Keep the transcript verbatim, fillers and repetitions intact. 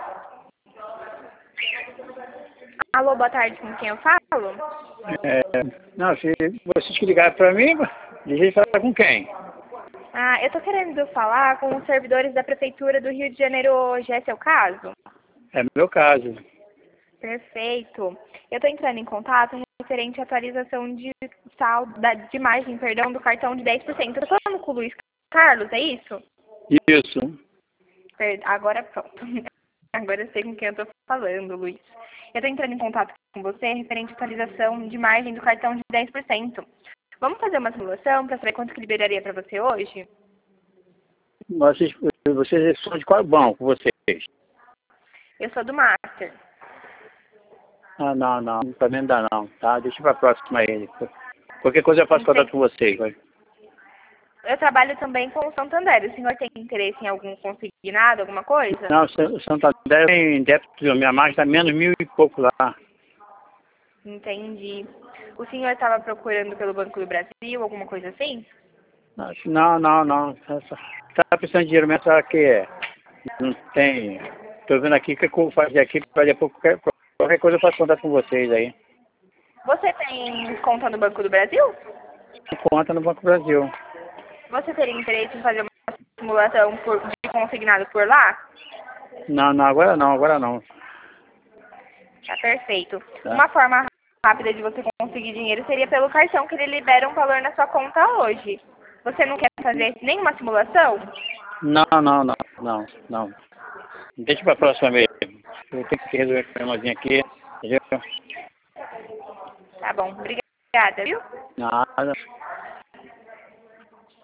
Alô, boa tarde, com quem eu falo? É, não, se vocês que ligaram para mim, deixa falar com quem? Ah, eu tô querendo falar com os servidores da Prefeitura do Rio de Janeiro hoje. Esse é o caso? É meu caso. Perfeito. Eu tô entrando em contato referente à atualização de saldo, da, de margem, perdão, do cartão de dez por cento. Eu tô falando com o Luiz Carlos, é isso? Isso. Per- Agora pronto. Agora eu sei com quem eu tô falando, Luiz. Eu tô entrando em contato com você referente à atualização de margem do cartão de dez por cento. Vamos fazer uma simulação para saber quanto que liberaria para você hoje? Vocês, vocês são de qual banco, vocês? Eu sou do Master. Ah, não, não, para mim não dá não, tá? Deixa para próxima aí. Qualquer coisa eu faço contato com vocês. Vai. Eu trabalho também com o Santander. O senhor tem interesse em algum consignado, alguma coisa? Não, o Santander tem débito, minha margem está menos mil e pouco lá. Entendi. O senhor estava procurando pelo Banco do Brasil, alguma coisa assim? Não, não, não. Está precisando de dinheiro mesmo, só que não tem. Estou vendo aqui o que eu vou fazer aqui, para depois qualquer, qualquer coisa eu faço contato com vocês aí. Você tem conta no Banco do Brasil? Conta no Banco do Brasil. Você teria interesse em fazer uma simulação por, de consignado por lá? Não, não, agora não, agora não. Tá perfeito. Tá. Uma forma rápida de você conseguir dinheiro seria pelo cartão, que ele libera um valor na sua conta hoje. Você não quer fazer nenhuma simulação? Não, não, não, não, não. Deixa para a próxima mesmo. Eu tenho que resolver o problemazinho aqui, entendeu? Tá bom. Obrigada, viu? Nada.